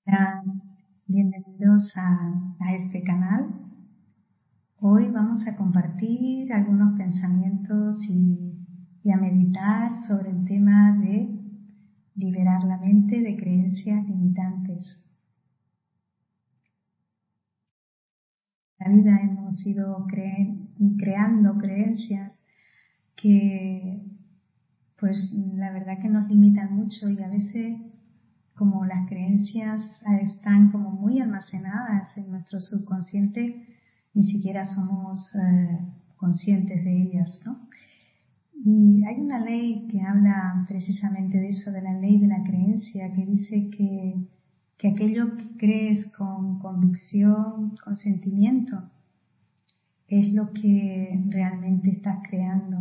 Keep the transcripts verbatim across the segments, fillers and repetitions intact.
Hola, bienvenidos a, a este canal. Hoy vamos a compartir algunos pensamientos y, y a meditar sobre el tema de liberar la mente de creencias limitantes. En la vida hemos ido cre- creando creencias que, pues, la verdad que nos limitan mucho, y a veces, como las creencias están como muy almacenadas en nuestro subconsciente, ni siquiera somos eh, conscientes de ellas, ¿no? Y hay una ley que habla precisamente de eso, de la ley de la creencia, que dice que, que aquello que crees con convicción, con sentimiento, es lo que realmente estás creando.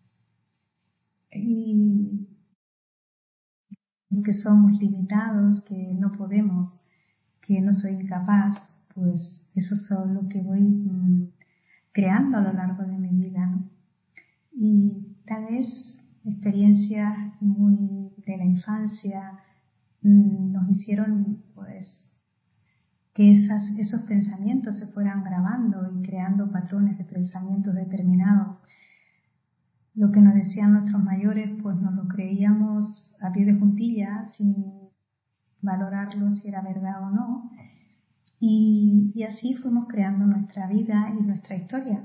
Y los que somos limitados, que no podemos, que no soy incapaz, pues eso es lo que voy mmm, creando a lo largo de mi vida, ¿no? Y tal vez experiencias muy de la infancia mmm, nos hicieron, pues, que esas, esos pensamientos se fueran grabando y creando patrones de pensamientos determinados. Lo que nos decían nuestros mayores, pues nos lo creíamos a pie de juntilla, sin valorarlo si era verdad o no. Y, y así fuimos creando nuestra vida y nuestra historia.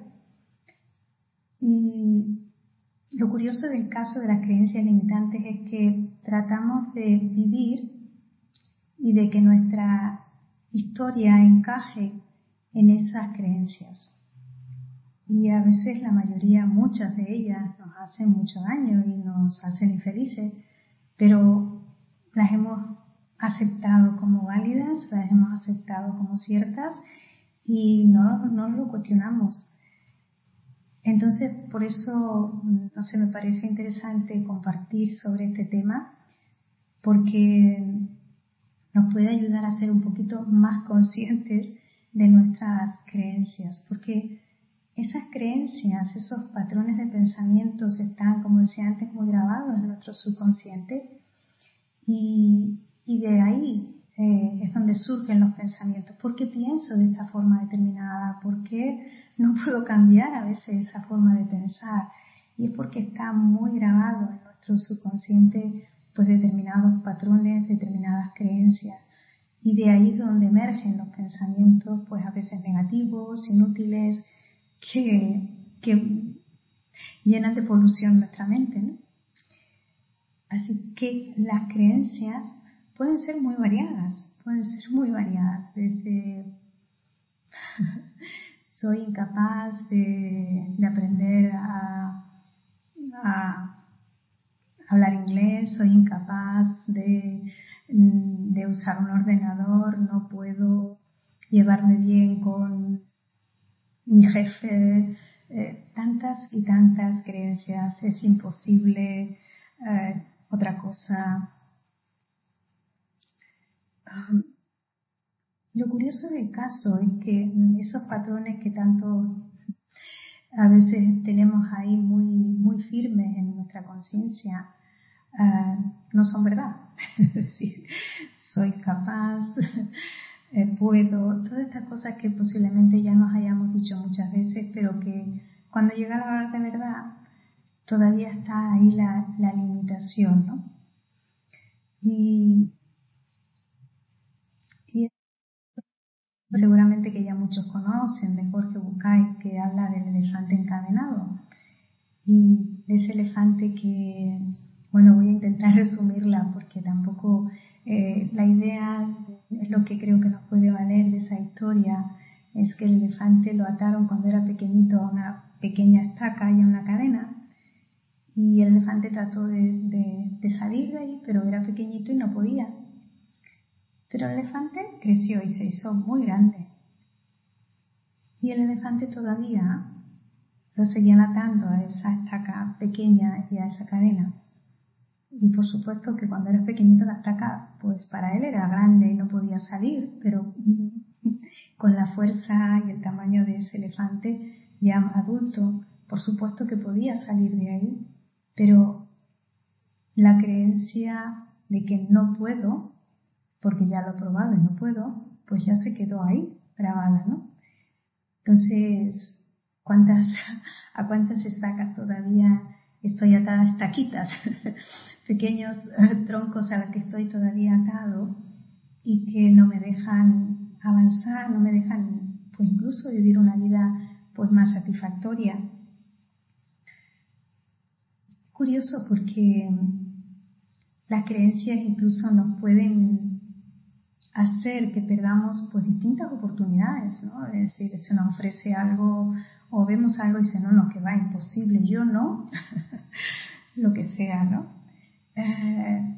Y lo curioso del caso de las creencias limitantes es que tratamos de vivir y de que nuestra historia encaje en esas creencias. Y a veces la mayoría, muchas de ellas, nos hacen mucho daño y nos hacen infelices, pero las hemos aceptado como válidas, las hemos aceptado como ciertas y no, no lo cuestionamos. Entonces, por eso, no sé, me parece interesante compartir sobre este tema, porque nos puede ayudar a ser un poquito más conscientes de nuestras creencias, porque esas creencias, esos patrones de pensamientos están, como decía antes, muy grabados en nuestro subconsciente, y, y de ahí eh, es donde surgen los pensamientos. ¿Por qué pienso de esta forma determinada? ¿Por qué no puedo cambiar a veces esa forma de pensar? Y es porque está muy grabado en nuestro subconsciente, pues, determinados patrones, determinadas creencias. Y de ahí es donde emergen los pensamientos, pues a veces negativos, inútiles, que, que llenan de polución nuestra mente, ¿no? Así que las creencias pueden ser muy variadas, pueden ser muy variadas, desde soy incapaz de, de aprender a, a hablar inglés, soy incapaz de, de usar un ordenador, no puedo llevarme bien con mi jefe, eh, tantas y tantas creencias, es imposible, eh, otra cosa. Um, lo curioso del caso es que esos patrones que tanto a veces tenemos ahí muy, muy firmes en nuestra conciencia, uh, no son verdad. Es decir, soy capaz, eh, puedo, todas estas cosas que posiblemente ya nos hayamos dicho muchas veces, pero que cuando llega la hora de verdad, todavía está ahí la, la limitación, ¿no? Y, y seguramente que ya muchos conocen, de Jorge Bucay, que habla del elefante encadenado. Y de ese elefante que, bueno, voy a intentar resumirla porque tampoco eh, la idea es lo que creo que nos puede valer de esa historia, es que el elefante lo ataron cuando era pequeñito a una pequeña estaca y a una cadena, y el elefante trató de, de, de salir de ahí, pero era pequeñito y no podía. Pero el elefante creció y se hizo muy grande. Y el elefante todavía lo seguían atando a esa estaca pequeña y a esa cadena. Y por supuesto que cuando era pequeñito la estaca, pues para él era grande y no podía salir, pero con la fuerza y el tamaño de ese elefante ya adulto, por supuesto que podía salir de ahí. Pero la creencia de que no puedo porque ya lo he probado y no puedo, pues ya se quedó ahí, grabada, ¿no? Entonces, ¿cuántas, a cuántas estacas todavía estoy atada, estaquitas, pequeños eh, troncos a los que estoy todavía atado y que no me dejan avanzar, no me dejan, pues incluso vivir una vida pues más satisfactoria? Curioso porque las creencias incluso nos pueden hacer que perdamos pues distintas oportunidades, ¿no? Es decir, se nos ofrece algo o vemos algo y dice, no, no, que va, imposible, yo no, lo que sea, ¿no? Eh,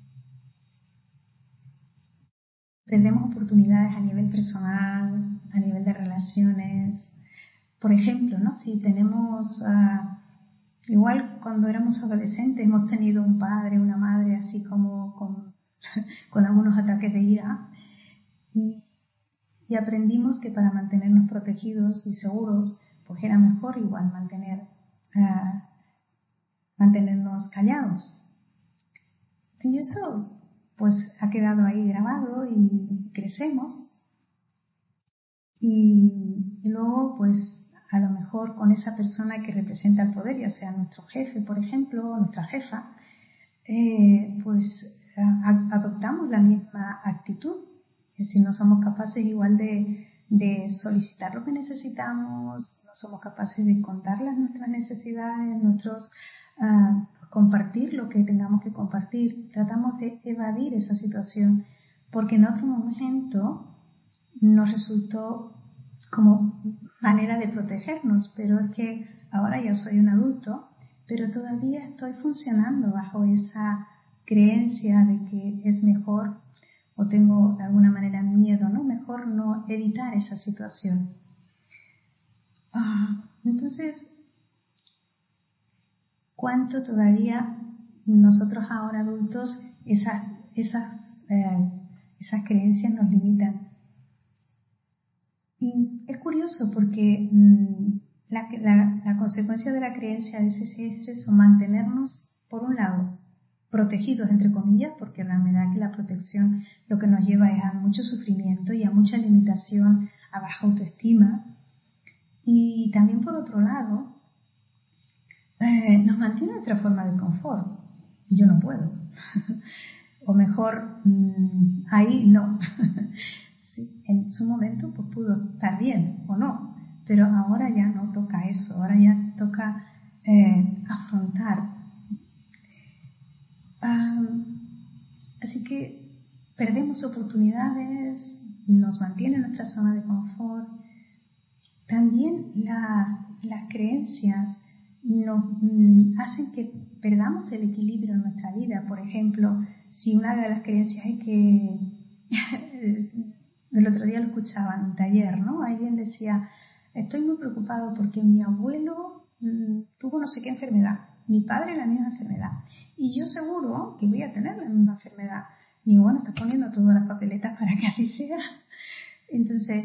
perdemos oportunidades a nivel personal, a nivel de relaciones. Por ejemplo, ¿no? Si tenemos, uh, igual cuando éramos adolescentes hemos tenido un padre, una madre así como con, con algunos ataques de ira y, y aprendimos que para mantenernos protegidos y seguros, pues era mejor igual mantener, uh, mantenernos callados. Y eso pues ha quedado ahí grabado y crecemos y, y luego pues a lo mejor con esa persona que representa el poder, ya sea nuestro jefe, por ejemplo, o nuestra jefa, eh, pues a, adoptamos la misma actitud. Es decir, no somos capaces igual de, de solicitar lo que necesitamos, no somos capaces de contarles nuestras necesidades, nuestros uh, compartir lo que tengamos que compartir. Tratamos de evadir esa situación porque en otro momento nos resultó como manera de protegernos, pero es que ahora ya soy un adulto, pero todavía estoy funcionando bajo esa creencia de que es mejor, o tengo de alguna manera miedo, ¿no? Mejor no evitar esa situación. Ah, entonces, ¿cuánto todavía nosotros ahora adultos esas, esas, eh, esas creencias nos limitan? Y es curioso porque mmm, la, la, la consecuencia de la creencia a veces es eso, mantenernos, por un lado, protegidos, entre comillas, porque la verdad que la protección lo que nos lleva es a mucho sufrimiento y a mucha limitación, a baja autoestima. Y también, por otro lado, eh, nos mantiene nuestra forma de confort. Yo no puedo. O mejor, mmm, ahí no. Sí, en su momento pues pudo estar bien o no, pero ahora ya no toca eso, ahora ya toca eh, afrontar. Um, así que perdemos oportunidades, nos mantiene en nuestra zona de confort. También la, las creencias nos mm, hacen que perdamos el equilibrio en nuestra vida. Por ejemplo, si una de las creencias es que el otro día lo escuchaba en un taller, ¿no? Alguien decía, estoy muy preocupado porque mi abuelo mmm, tuvo no sé qué enfermedad, mi padre la misma enfermedad, y yo seguro que voy a tener la misma enfermedad. Y bueno, está poniendo todas las papeletas para que así sea. Entonces,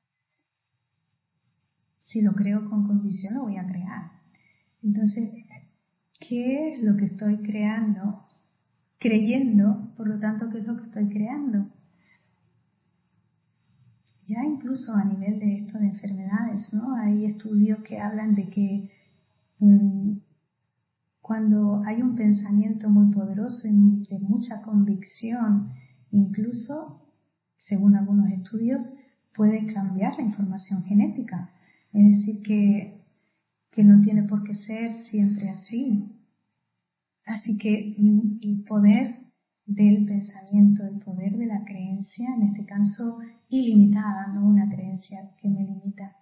si lo creo con convicción, lo voy a crear. Entonces, ¿qué es lo que estoy creando? Creyendo, por lo tanto, ¿qué es lo que estoy creando? Ya incluso a nivel de esto de enfermedades, ¿no? Hay estudios que hablan de que mmm, cuando hay un pensamiento muy poderoso y de mucha convicción, incluso, según algunos estudios, puede cambiar la información genética. Es decir, que, que no tiene por qué ser siempre así. Así que el poder del pensamiento, el poder de la creencia, en este caso ilimitada, no una creencia que me limita.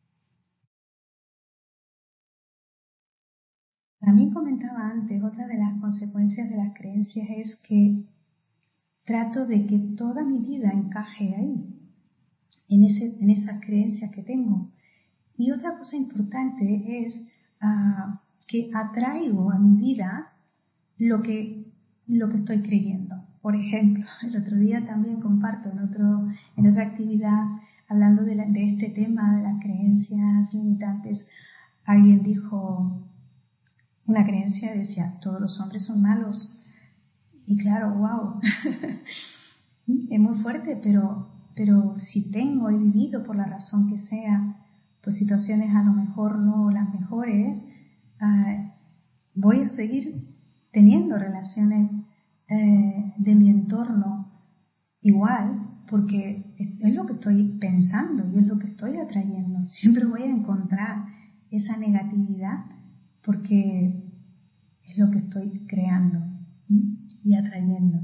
También comentaba antes, otra de las consecuencias de las creencias es que trato de que toda mi vida encaje ahí, en, ese, en esas creencias que tengo. Y otra cosa importante es uh, que atraigo a mi vida lo que, lo que estoy creyendo. Por ejemplo, el otro día también comparto en, otro, en otra actividad, hablando de, la, de este tema de las creencias limitantes, alguien dijo, una creencia decía, todos los hombres son malos. Y claro, wow, Es muy fuerte, pero, pero si tengo, he vivido por la razón que sea, pues situaciones a lo mejor no las mejores, uh, voy a seguir teniendo relaciones eh, de mi entorno igual, porque es, es lo que estoy pensando y es lo que estoy atrayendo. Siempre voy a encontrar esa negatividad porque es lo que estoy creando, ¿sí? Y atrayendo.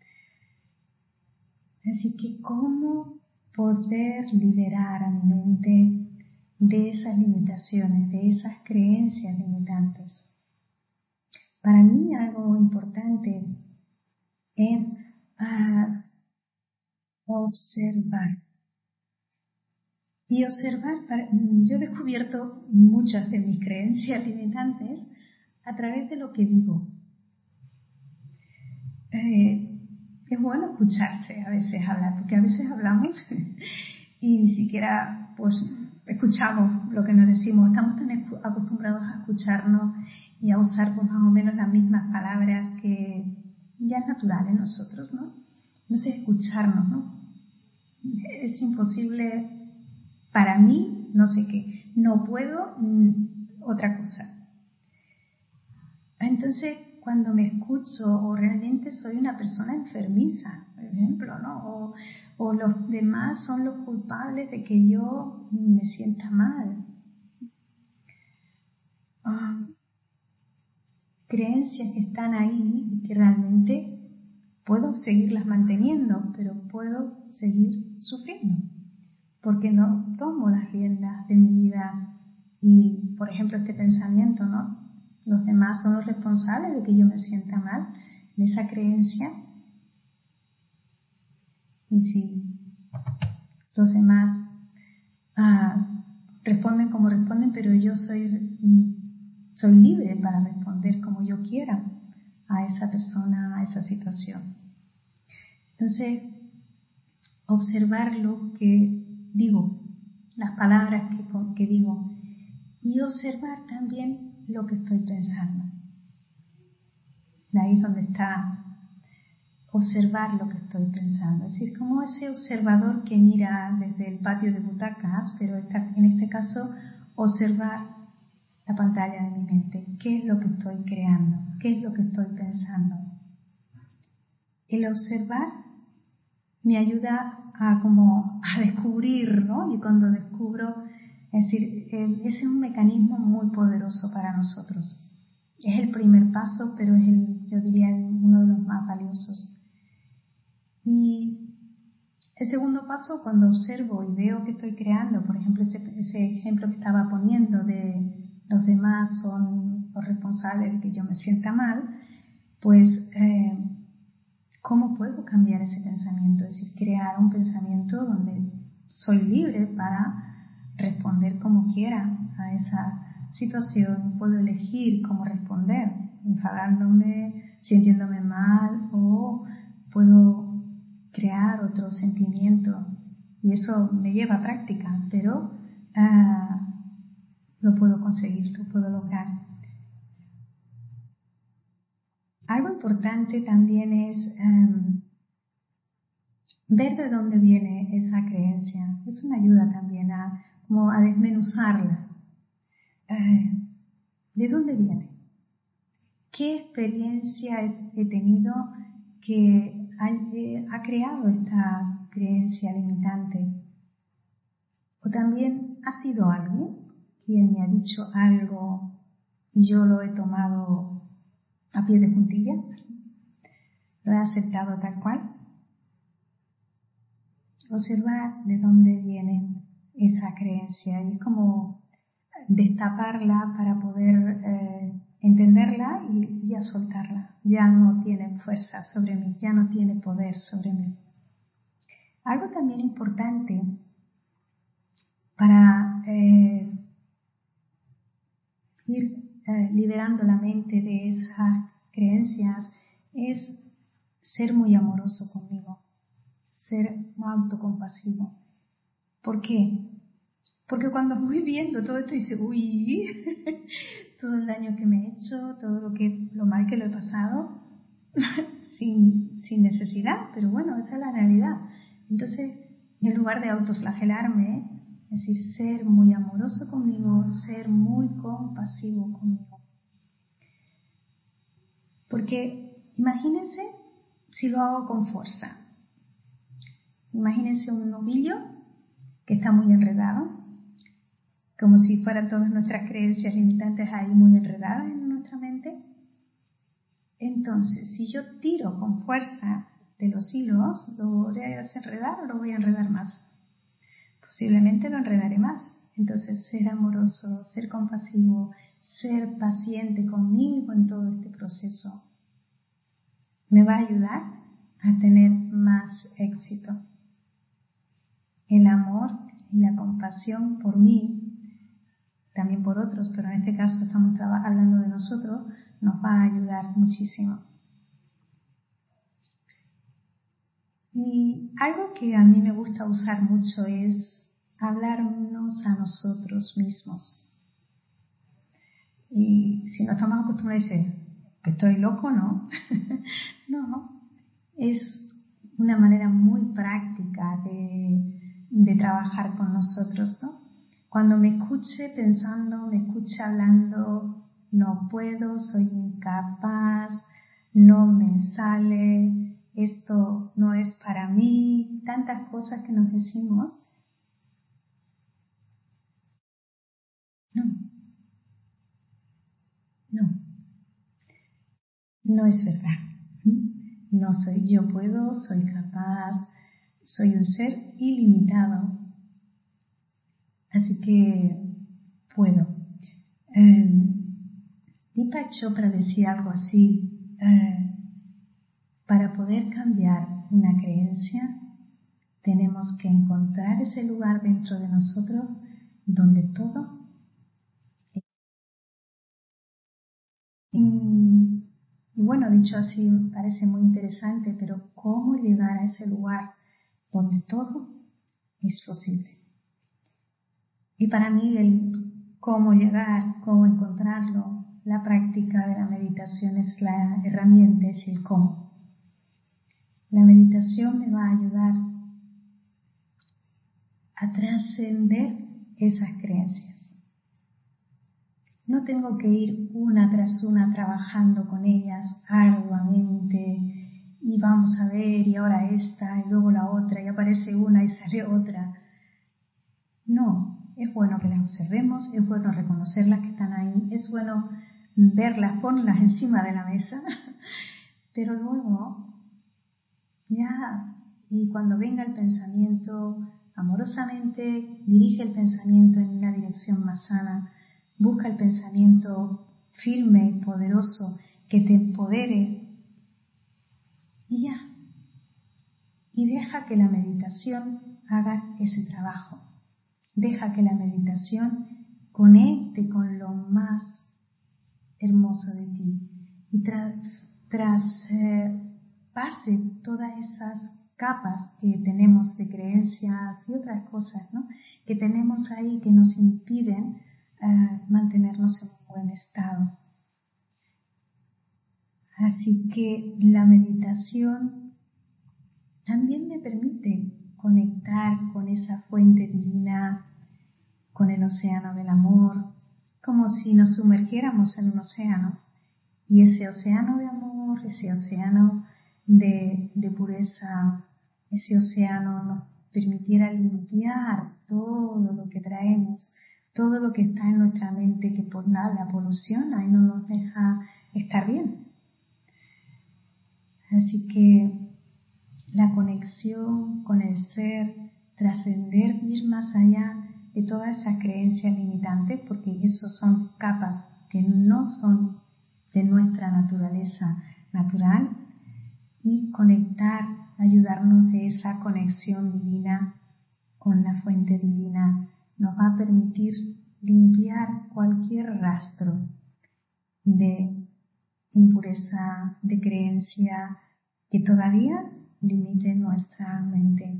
Así que, ¿cómo poder liberar a mi mente de esas limitaciones, de esas creencias limitantes? Para mí algo importante es uh, observar. Y observar, para, yo he descubierto muchas de mis creencias limitantes a través de lo que digo. Eh, es bueno escucharse a veces hablar, porque a veces hablamos y ni siquiera pues escuchamos lo que nos decimos. Estamos tan acostumbrados a escucharnos y a usar pues más o menos las mismas palabras que ya es natural en nosotros, ¿no? No sé, escucharnos, ¿no? Es imposible para mí, no sé qué, no puedo mmm, otra cosa. Entonces, cuando me escucho o realmente soy una persona enfermiza, por ejemplo, ¿no? O, o los demás son los culpables de que yo me sienta mal. Uh, creencias que están ahí y que realmente puedo seguirlas manteniendo, pero puedo seguir sufriendo, porque no tomo las riendas de mi vida. Y, por ejemplo, este pensamiento, ¿no? Los demás son los responsables de que yo me sienta mal, de esa creencia. Y si los demás ah, responden como responden, pero yo soy, soy libre para responder como yo quiera a esa persona, a esa situación. Entonces, observar lo que digo, las palabras que, que digo, y observar también lo que estoy pensando. Ahí es donde está observar lo que estoy pensando. Es decir, como ese observador que mira desde el patio de butacas, pero está, en este caso, observar la pantalla de mi mente. ¿Qué es lo que estoy creando? ¿Qué es lo que estoy pensando? El observar me ayuda a como a descubrir, ¿no? Y cuando descubro, es decir, el, ese es un mecanismo muy poderoso para nosotros. Es el primer paso, pero es el, yo diría, uno de los más valiosos. Y el segundo paso, cuando observo y veo que estoy creando, por ejemplo, ese, ese ejemplo que estaba poniendo de los demás son los responsables de que yo me sienta mal, pues, eh, ¿cómo puedo cambiar ese pensamiento? Es decir, crear un pensamiento donde soy libre para responder como quiera a esa situación. Puedo elegir cómo responder, enfadándome, sintiéndome mal, o puedo crear otro sentimiento. Y eso me lleva a práctica, pero uh, lo puedo conseguir, lo puedo lograr. Algo importante también es um, ver de dónde viene esa creencia. Es una ayuda también a, como a desmenuzarla. Uh, ¿De dónde viene? ¿Qué experiencia he, he tenido que ha, eh, ha creado esta creencia limitante? O también ha sido alguien quien me ha dicho algo y yo lo he tomado a pie de juntilla, lo he aceptado tal cual. Observar de dónde viene esa creencia y es como destaparla para poder eh, entenderla y ya soltarla. Ya no tiene fuerza sobre mí, ya no tiene poder sobre mí. Algo también importante para eh, ir eh, liberando la mente de esas creencias es ser muy amoroso conmigo, ser muy autocompasivo. ¿Por qué? Porque cuando voy viendo todo esto dice, uy, todo el daño que me he hecho, todo lo que, lo mal que lo he pasado, sin, sin necesidad, pero bueno, esa es la realidad. Entonces, en lugar de autoflagelarme, es decir, ser muy amoroso conmigo, ser muy compasivo conmigo. Porque imagínense si lo hago con fuerza. Imagínense un novillo que está muy enredado, como si fueran todas nuestras creencias limitantes ahí muy enredadas en nuestra mente. Entonces, si yo tiro con fuerza de los hilos, ¿lo voy a desenredar o lo voy a enredar más? Posiblemente lo enredaré más. Entonces, ser amoroso, ser compasivo, ser paciente conmigo en todo este proceso me va a ayudar a tener más éxito. El amor y la compasión por mí, también por otros, pero en este caso estamos hablando de nosotros, nos va a ayudar muchísimo. Y algo que a mí me gusta usar mucho es hablarnos a nosotros mismos. Y si no estamos acostumbrados a decir que estoy loco, ¿no? No, es una manera muy práctica de, de trabajar con nosotros, ¿no? Cuando me escuche pensando, me escuche hablando, no puedo, soy incapaz, no me sale, esto no es para mí, tantas cosas que nos decimos. No, no, no es verdad. No soy yo puedo, soy capaz, soy un ser ilimitado. Así que puedo. Eh, Deepak Chopra decía algo así, eh, para poder cambiar una creencia, tenemos que encontrar ese lugar dentro de nosotros donde todo es. Y, y bueno, dicho así, parece muy interesante, pero ¿cómo llegar a ese lugar donde todo es posible? Y para mí el cómo llegar, cómo encontrarlo, la práctica de la meditación es la herramienta, es el cómo. La meditación me va a ayudar a trascender esas creencias. No tengo que ir una tras una trabajando con ellas arduamente y vamos a ver y ahora esta y luego la otra y aparece una y sale otra. No, es bueno que las observemos, es bueno reconocerlas que están ahí, es bueno verlas, ponerlas encima de la mesa, pero luego ya, y cuando venga el pensamiento, amorosamente dirige el pensamiento en una dirección más sana, busca el pensamiento firme y poderoso que te empodere y ya, y deja que la meditación haga ese trabajo. Deja que la meditación conecte con lo más hermoso de ti y tras, tras eh, pase todas esas capas que tenemos de creencias y otras cosas, ¿no?, que tenemos ahí que nos impiden eh, mantenernos en un buen estado. Así que la meditación también me permite conectar con esa fuente divina, con el océano del amor, como si nos sumergiéramos en un océano. Y ese océano de amor, ese océano de, de pureza, ese océano nos permitiera limpiar todo lo que traemos, todo lo que está en nuestra mente que por nada la poluciona y no nos deja estar bien. Así que la conexión con el ser, trascender, ir más allá de todas esas creencias limitantes, porque esos son capas que no son de nuestra naturaleza natural, y conectar, ayudarnos de esa conexión divina con la fuente divina, nos va a permitir limpiar cualquier rastro de impureza, de creencia que todavía limite nuestra mente.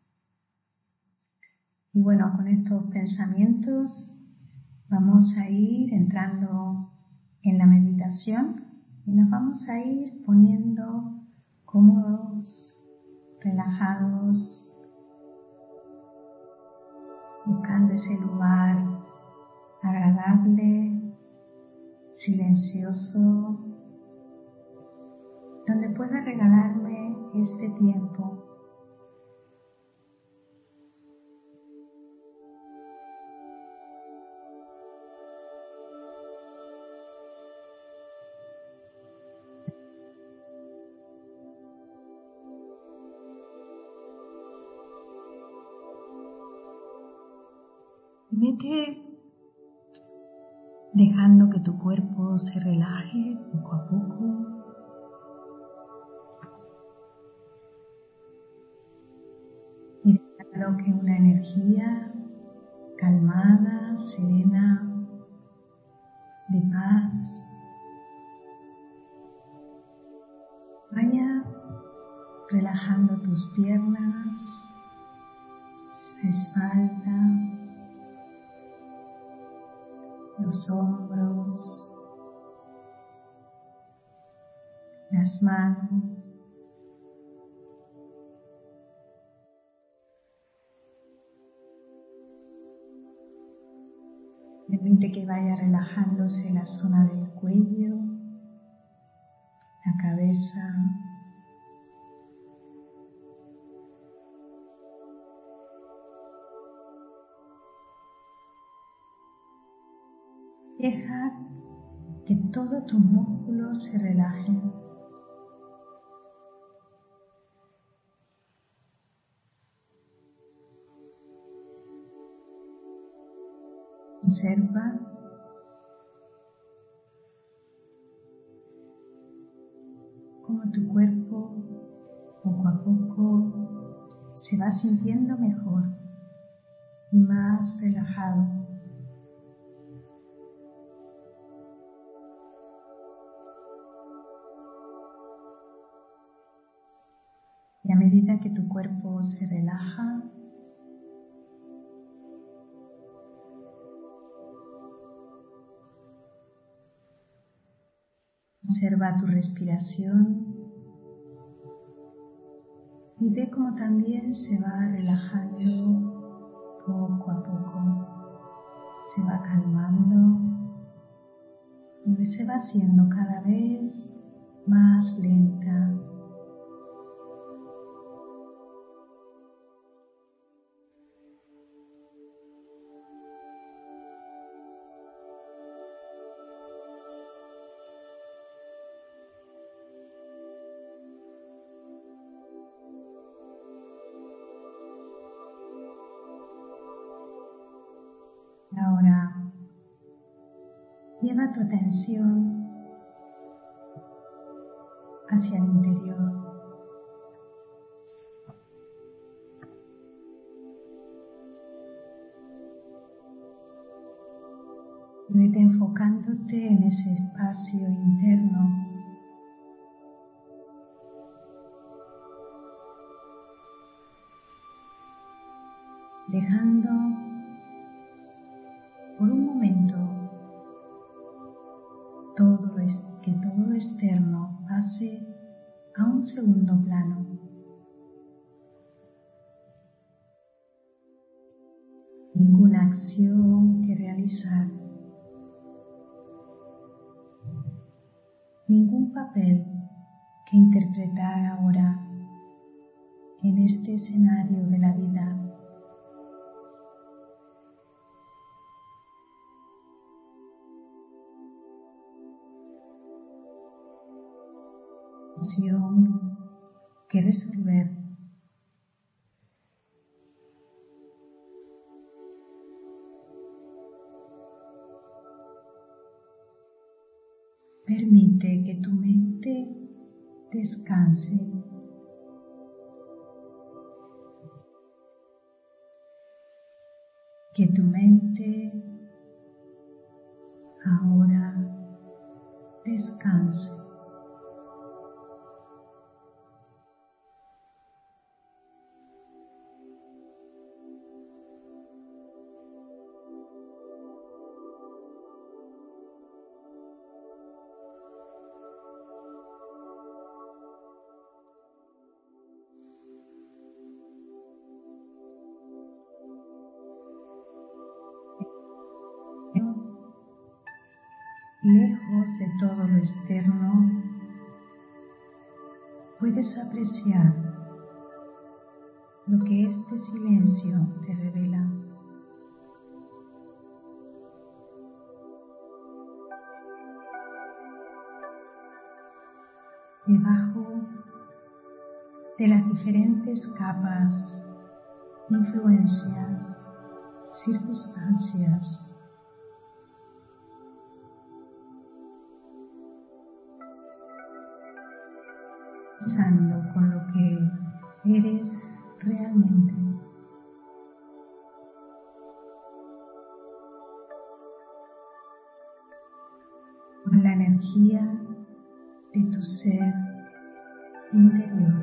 Y bueno, con estos pensamientos vamos a ir entrando en la meditación y nos vamos a ir poniendo cómodos relajados, buscando ese lugar agradable, silencioso, donde pueda regalarme este tiempo. Vete dejando que tu cuerpo se relaje poco a poco. Y dejando que una energía calmada, serena, de paz, vaya relajando tus piernas, la espalda, los hombros, las manos. Permite que vaya relajándose la zona del cuello, la cabeza, deja que todos tus músculos se relajen. Observa cómo tu cuerpo poco a poco se va sintiendo mejor y más relajado. Y a medida que tu cuerpo se relaja, observa tu respiración y ve cómo también se va relajando poco a poco, se va calmando y se va haciendo cada vez más lenta. Ahora, lleva tu atención hacia el interior. Y vete enfocándote en ese espacio interno. Dejando por un momento todo lo, que todo lo externo pase a un segundo plano. Ninguna acción que realizar, ningún papel que interpretar ahora en este escenario de la vida. Que resolver. Permite que tu mente descanse. Que tu mente ahora descanse. lejos de todo lo externo, puedes apreciar lo que este silencio te revela. Debajo de las diferentes capas, influencias, circunstancias, pensando con lo que eres realmente. Con la energía de tu ser interior.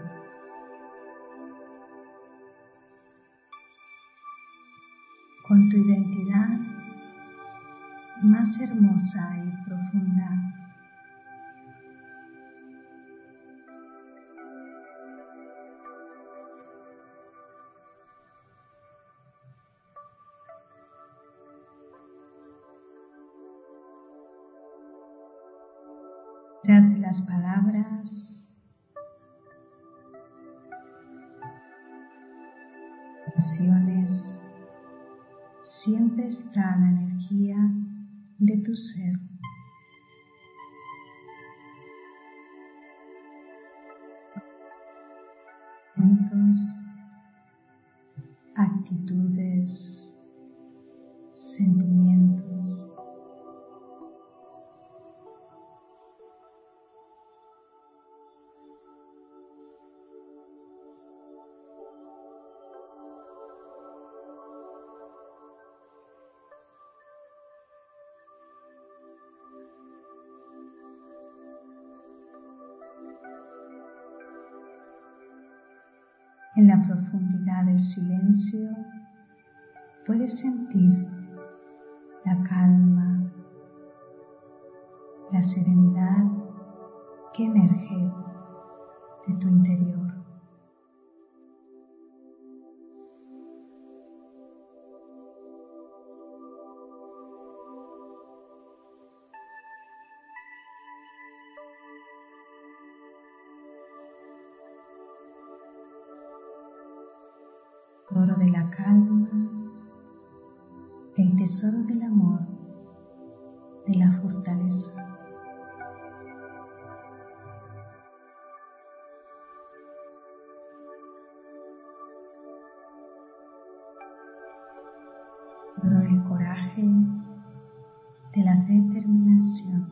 Con tu identidad más hermosa y profunda. Tras de las palabras, acciones, siempre está la energía de tu ser. Pensamientos, actitudes, sentimientos. En la profundidad del silencio puedes sentir la calma, la serenidad que emerge de tu interior. Tesoro de la calma, el tesoro del amor, de la fortaleza. Tesoro del coraje, de la determinación.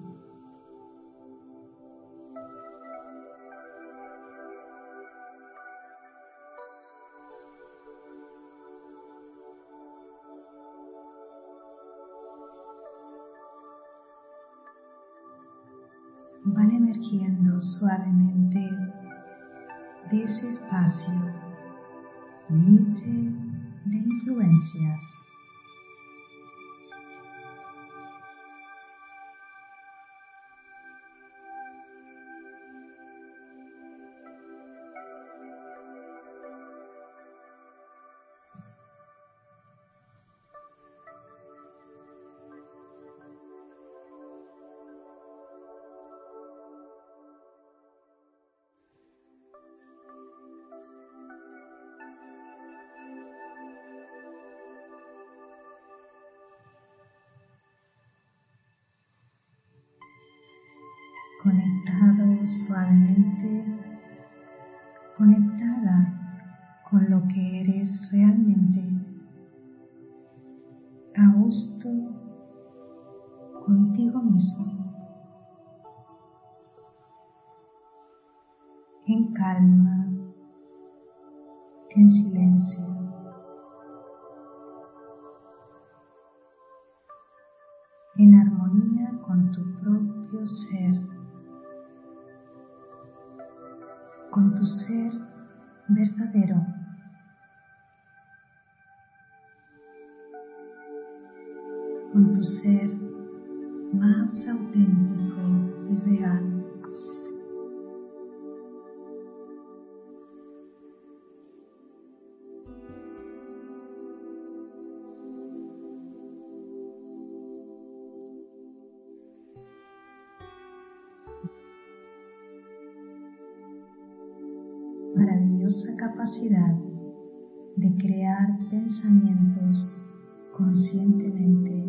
Van emergiendo suavemente de ese espacio libre de influencias. Conectado suavemente, conectada con lo que eres realmente, a gusto contigo mismo, en calma, en silencio. En armonía con tu propio ser, con tu ser verdadero. Con tu ser más auténtico y real. maravillosa capacidad de crear pensamientos conscientemente,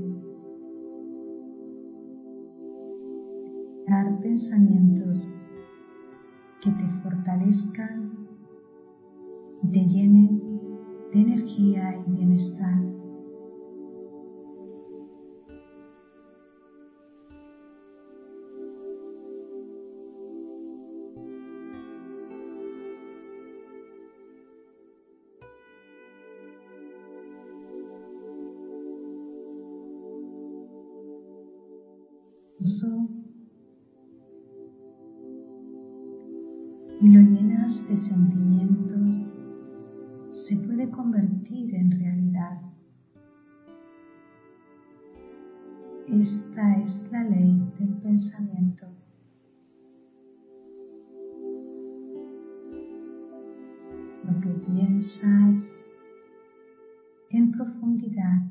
crear pensamientos que te fortalezcan y te llenen de energía y bienestar. Y lo llenas de sentimientos, se puede convertir en realidad. Esta es la ley del pensamiento. Lo que piensas en profundidad,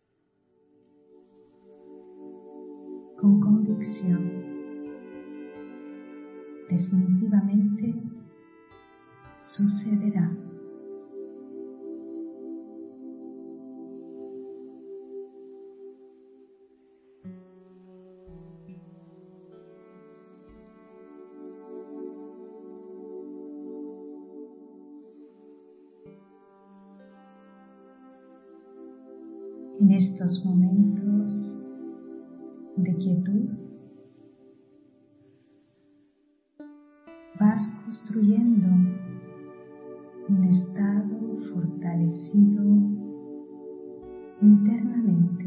con convicción, definitivamente sucederá. En estos momentos de quietud, vas construyendo un estado fortalecido internamente.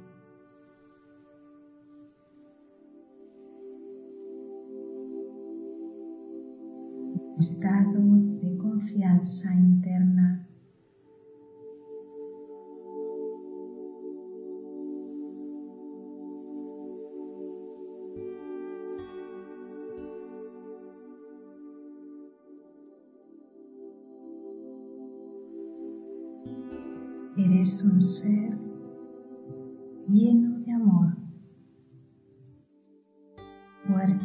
Un estado de confianza interna. Eres un ser lleno de amor, fuerte.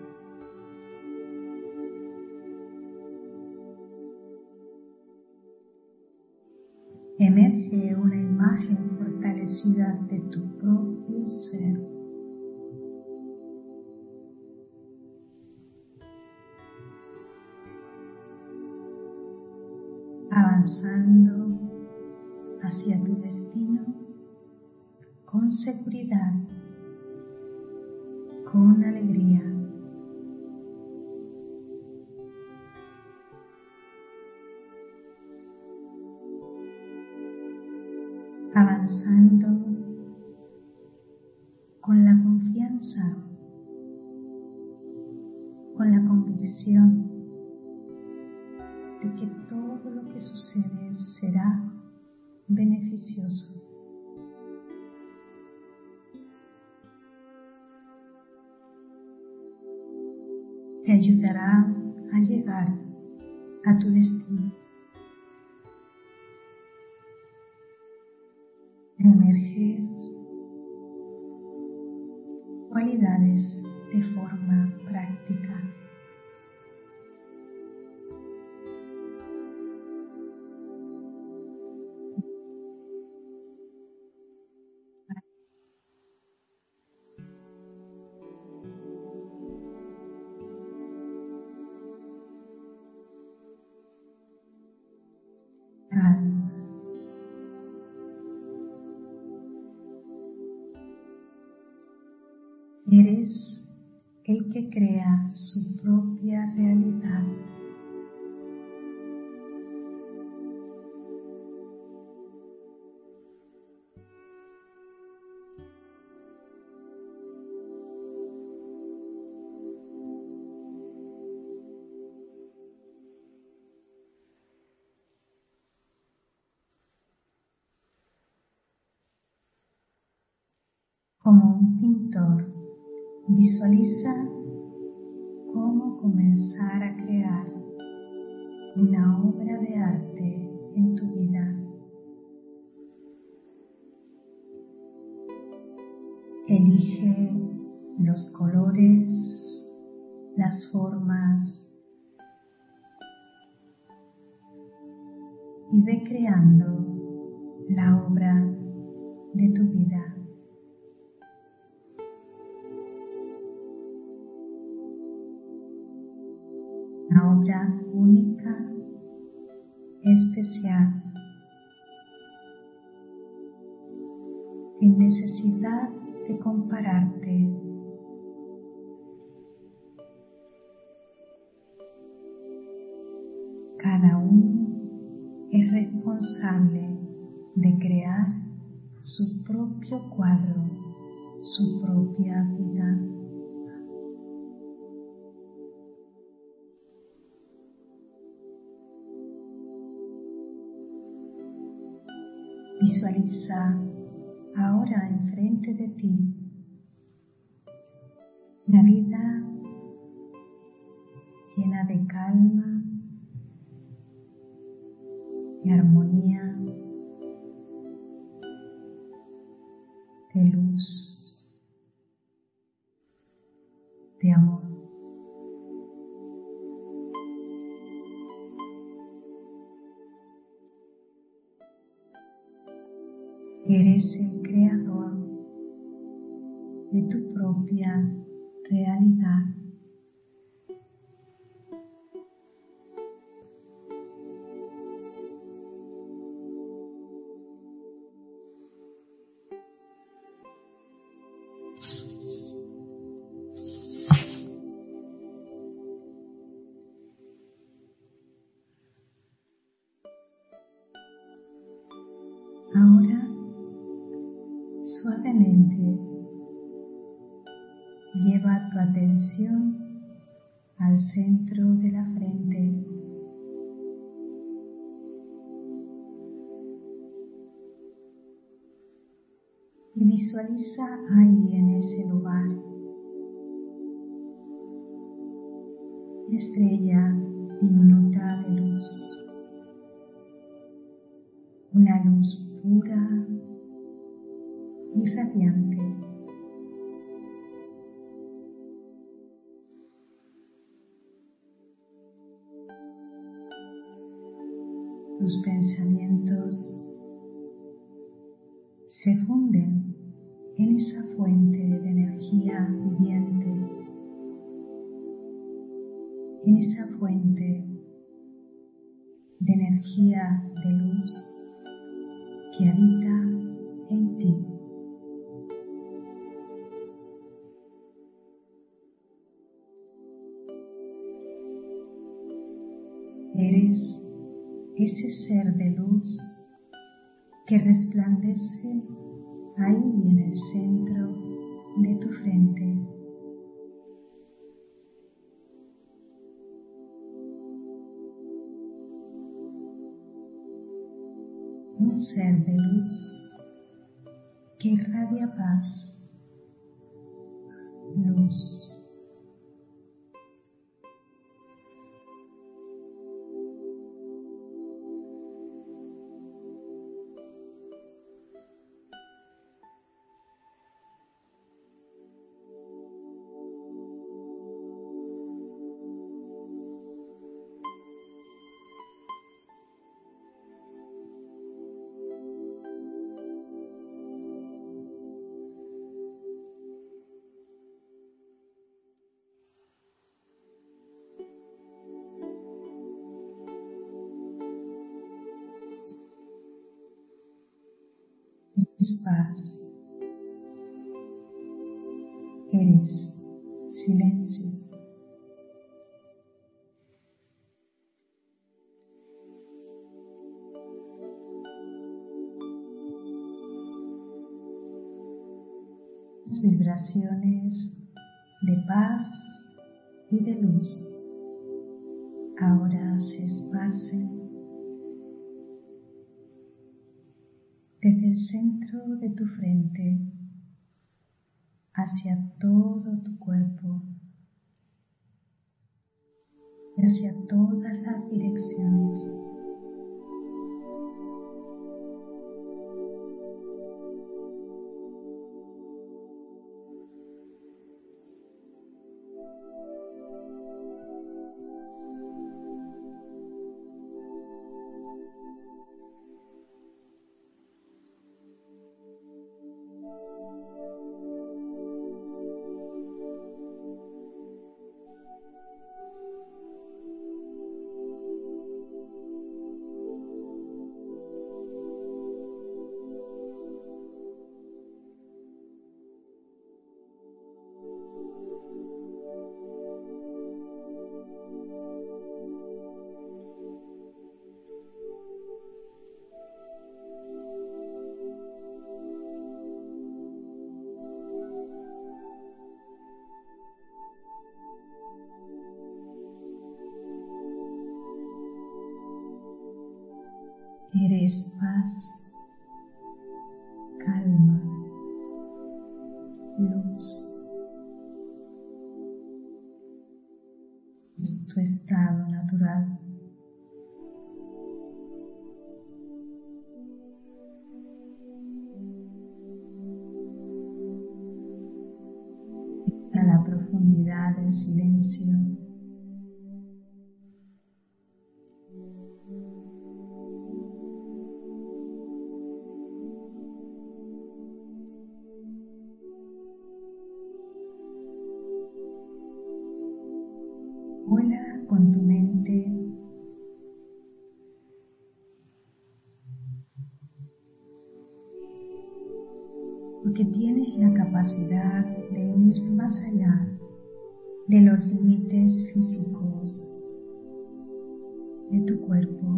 Emerge una imagen fortalecida de tu propio ser. Avanzando hacia tu destino con seguridad, con alegría. Avanzando con la confianza, con la convicción de que todo lo que sucede será beneficioso. Te ayudará a llegar a tu destino. Emerger cualidades de forma práctica. Calma. Eres el que crea su propia realidad. Como un pintor, visualiza cómo comenzar a crear una obra de arte en tu vida. Elige los colores, las formas, y ve creando la obra de tu vida. Una obra única, especial, sin necesidad de compararte. Cada uno es responsable de crear su propio cuadro, su propia vida. Visualiza ahora enfrente de ti una vida llena de calma, de armonía, de luz, de amor. Eres el creador de tu propia realidad. Ahora, suavemente, lleva tu atención al centro de la frente. Y visualiza ahí en ese lugar una estrella diminuta de luz, una luz pura y radiante. Tus pensamientos se funden en esa fuente de energía viviente, en esa fuente de energía de luz que habita en ti. Eres ese ser de luz que resplandece ahí en el centro de tu frente. Un ser de luz que irradia paz, luz. Eres paz, eres silencio. Las vibraciones de paz y de luz ahora se esparcen desde el centro de tu frente hacia todo tu cuerpo y hacia todas las direcciones. Eres paz, calma, luz. Es tu estado natural. A la profundidad del silencio. Vuela con tu mente porque tienes la capacidad de ir más allá de los límites físicos de tu cuerpo.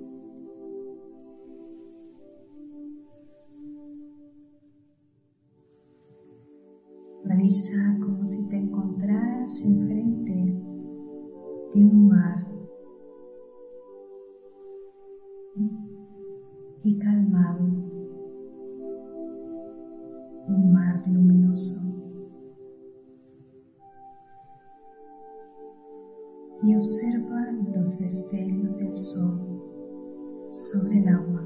Visualiza como si te encontraras enfrente de un mar y calmado, un mar luminoso, y observa los destellos del sol sobre el agua.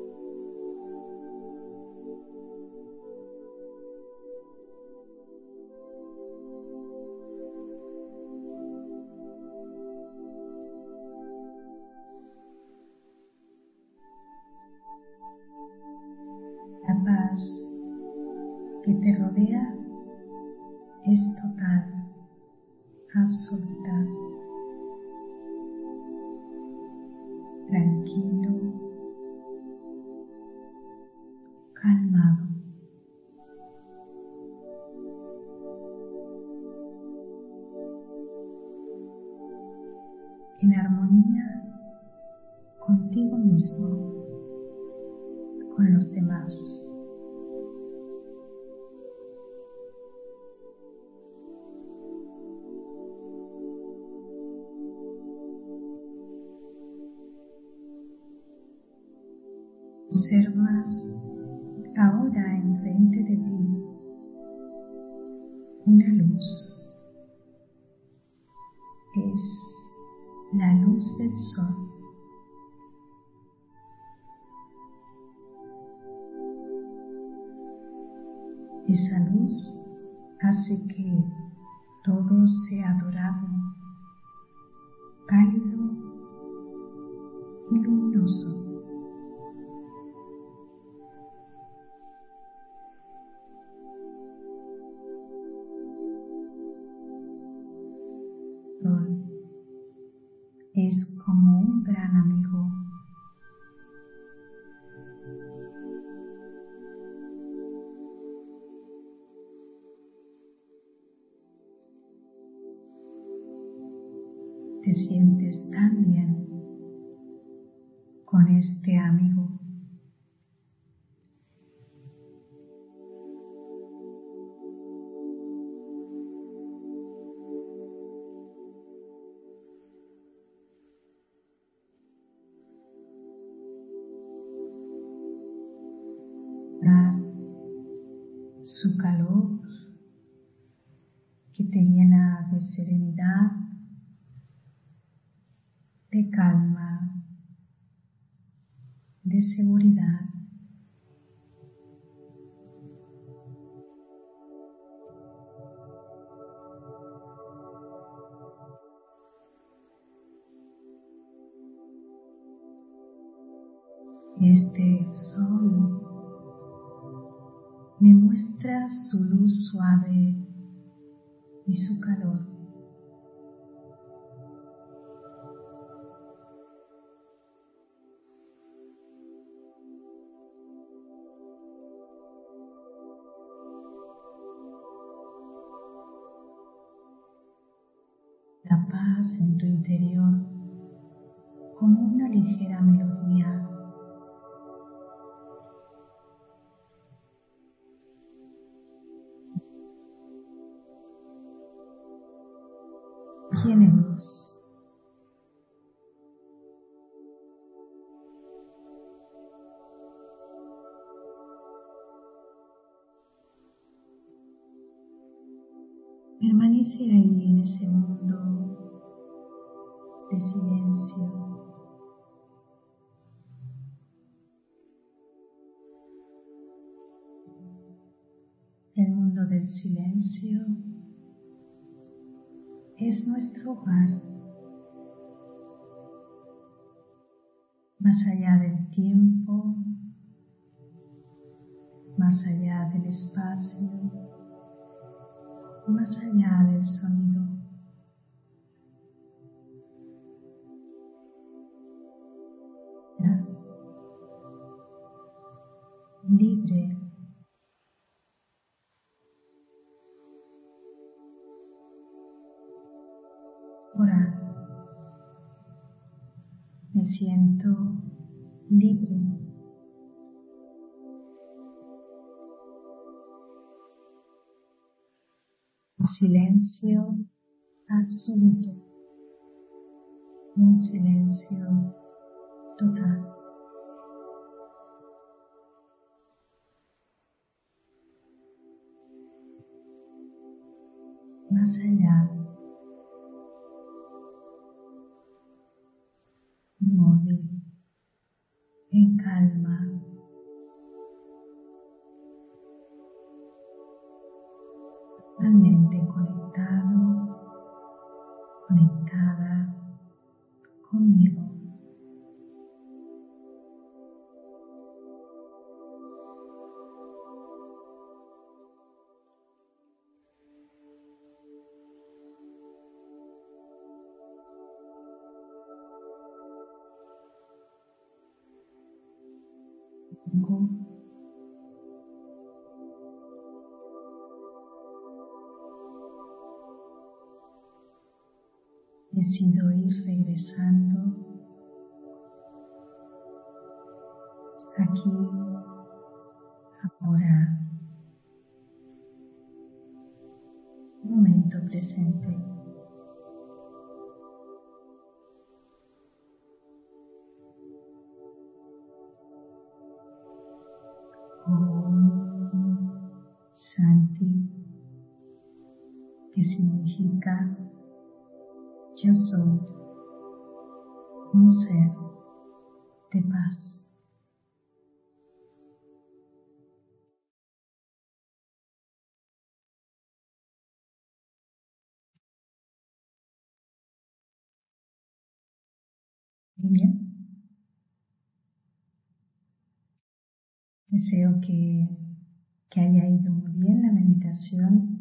La paz que te rodea es total, absoluta. Tranquilo, calmado. En armonía contigo mismo, con los demás. Observas ahora enfrente de ti una luz. Es la luz del sol. Esa luz hace que todo sea dorado, cálido y luminoso. Sol es como un gran amigo. Te sientes tan bien con este amigo. Dar su calor que te llena de serenidad, de calma, de seguridad. Este sol me muestra su luz suave y su calor. La paz en tu interior como una ligera melodía. Tiene luz. Permanece ahí en ese mundo de silencio. El mundo del silencio es nuestro hogar. Más allá del tiempo, más allá del espacio, más allá del sonido. Ya, libre. Ahora me siento libre. Un silencio absoluto. Un silencio total. Más allá, inmóvil, en calma, totalmente conectado, conectada conmigo. Decido ir regresando aquí, ahora, momento presente. Om Shanti, que significa yo soy un ser de paz. Muy bien. Deseo que, que haya ido muy bien la meditación.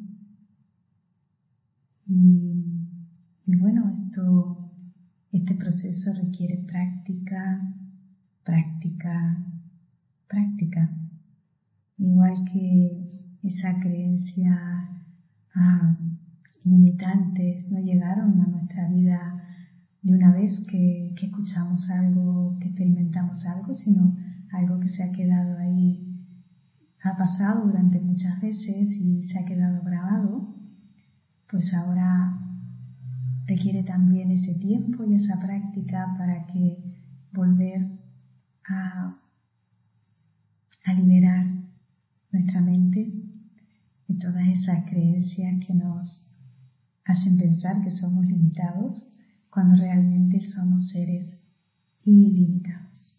Y, y bueno, esto, este proceso requiere práctica, práctica, práctica. Igual que esa creencia ah, limitantes no llegaron a nuestra vida de una vez que, que escuchamos algo, que experimentamos algo, sino algo que se ha quedado ahí, ha pasado durante muchas veces y se ha quedado grabado. Pues ahora requiere también ese tiempo y esa práctica para que volver a, a liberar nuestra mente de todas esas creencias que nos hacen pensar que somos limitados cuando realmente somos seres ilimitados.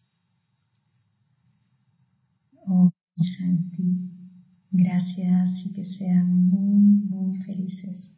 Om Shanti. Gracias y que sean muy, muy felices.